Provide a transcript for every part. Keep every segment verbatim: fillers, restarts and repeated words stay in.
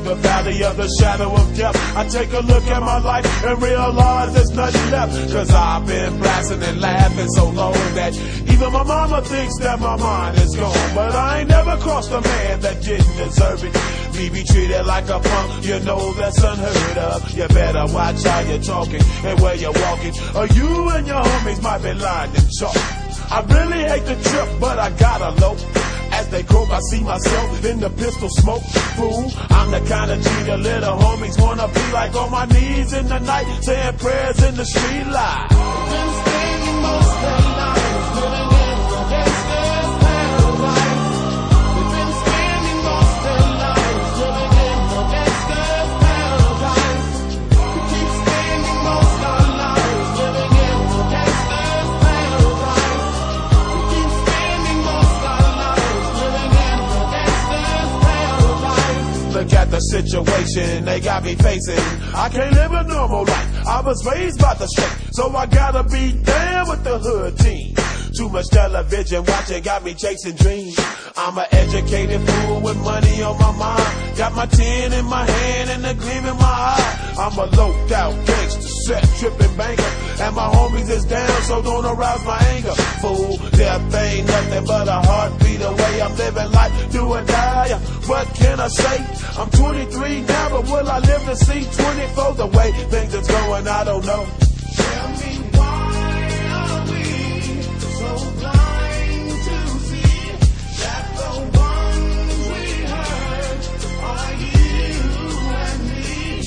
the valley of the shadow of death, I take a look at my life and realize there's nothing left. Cause I've been blasting and laughing so long that even my mama thinks that my mind is gone. But I ain't never crossed a man that didn't deserve it. Me be treated like a punk, you know that's unheard of. You better watch how you're talking and where you're walking, or you and your homies might be lying in chalk. I really hate the trip, but I gotta low. As they croak, I see myself in the pistol smoke. Fool, I'm the kind of G the little homies wanna be like, on my knees in the night, saying prayers in the street light. Been spending most of their lives living in the gangster's paradise. We've been spending most of their lives living in the gangster's paradise. We keep spending most of our lives living in the gangster's paradise. We keep spending most of our lives living in the gangster's paradise. Look at the situation they got me facing. I can't live a normal life. I was raised by the street, so I gotta be down with the hood team. Too much television watching got me chasing dreams. I'm an educated fool with money on my mind. Got my tin in my hand and a gleam in my eye. I'm a loped out gangster, set tripping banker, and my homies is down, so don't arouse my anger. Fool, death ain't nothing but a heartbeat away. I'm living life, do or die. What can I say? I'm twenty-three now, but will I live to see twenty-four? The way things is going, I don't know. Tell me why are we so blind to see that the ones we hurt are you and me?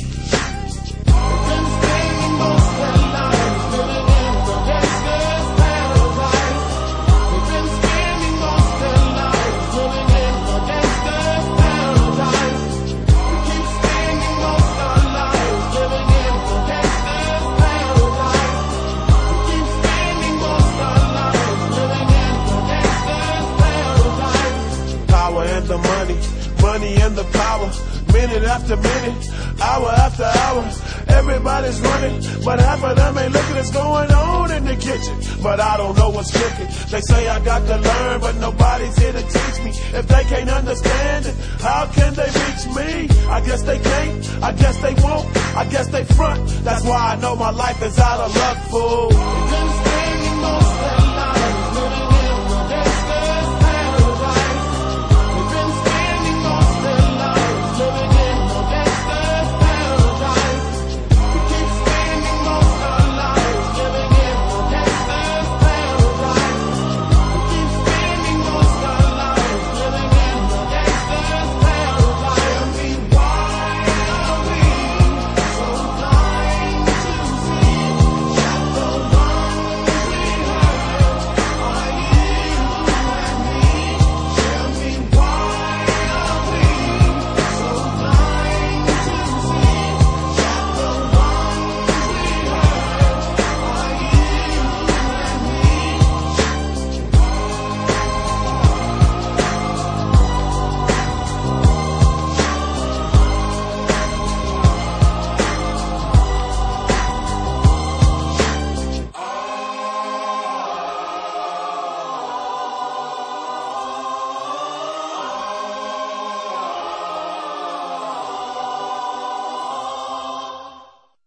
We've been spending most of our lives living in the gangster's paradise. We've been spending most of our lives living in the gangster's paradise. We keep spending most of our lives living in the gangster's paradise. We keep spending most of our lives living in the gangster's paradise. Power and the money, money and the power. Minute after minute, hour after hour, everybody's running, but half of them ain't looking what's going on in the kitchen. But I don't know what's cooking. They say I got to learn, but nobody's here to teach me. If they can't understand it, how can they reach me? I guess they can't, I guess they won't, I guess they front. That's why I know my life is out of luck, fool. We've been spending most of